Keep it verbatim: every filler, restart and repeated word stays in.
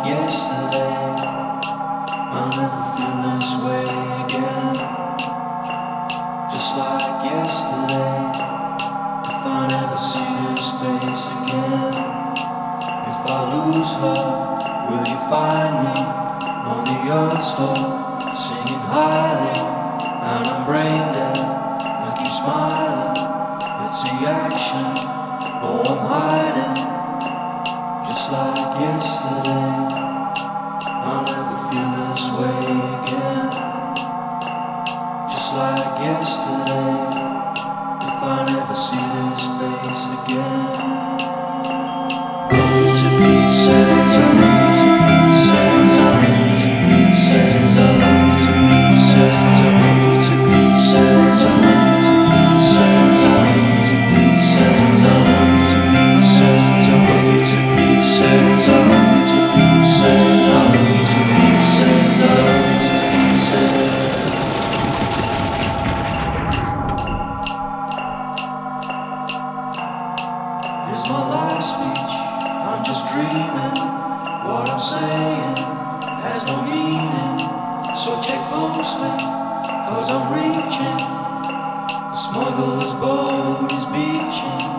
yesterday. I'll never feel this way again. Just like yesterday. If I never see this face again. If I lose her, will you find me on the earth's door, singing highly, and I'm brain dead. I keep smiling, it's the action. Oh, I'm hiding, just like yesterday. I'll never feel this way again. Just like yesterday. If I never see this face again. Love you to pieces, I love you to pieces, I love you to pieces, I love you to pieces, I love you to pieces, I love you to pieces, I love you to pieces, I love you to pieces, I love you to pieces, I love you to pieces, I love you to pieces, I love you to pieces. Here's my last speech, I'm just dreaming. What I'm saying has no meaning. So check closely, cause I'm reaching. The smuggler's boat is beaching.